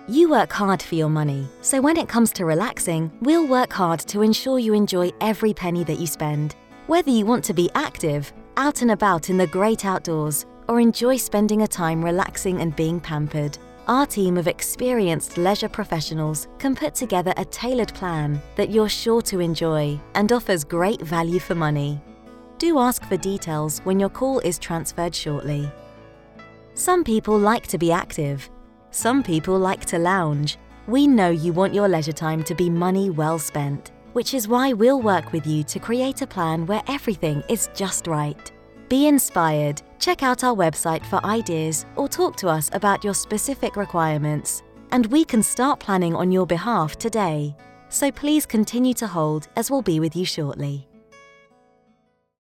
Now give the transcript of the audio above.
You work hard for your money, so when it comes to relaxing, we'll work hard to ensure you enjoy every penny that you spend. Whether you want to be active, out and about in the great outdoors, or enjoy spending a time relaxing and being pampered, our team of experienced leisure professionals can put together a tailored plan that you're sure to enjoy and offers great value for money. Do ask for details when your call is transferred shortly. Some people like to be active. Some people like to lounge. We know you want your leisure time to be money well spent, which is why we'll work with you to create a plan where everything is just right. Be inspired. Check out our website for ideas or talk to us about your specific requirements, and we can start planning on your behalf today. So please continue to hold as we'll be with you shortly.